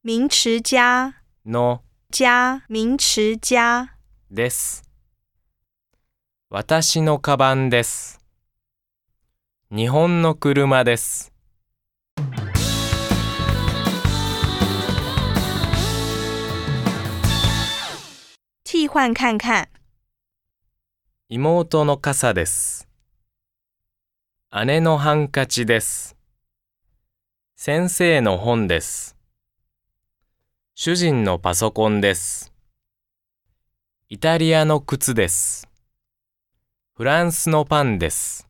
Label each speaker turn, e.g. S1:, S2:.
S1: 名詞加
S2: の
S1: 加名詞加
S2: です。私のカバンです。日本の車です。
S1: 替換看看。
S2: 妹の傘です。姉のハンカチです。先生の本です。主人のパソコンです。イタリアの靴です。フランスのパンです。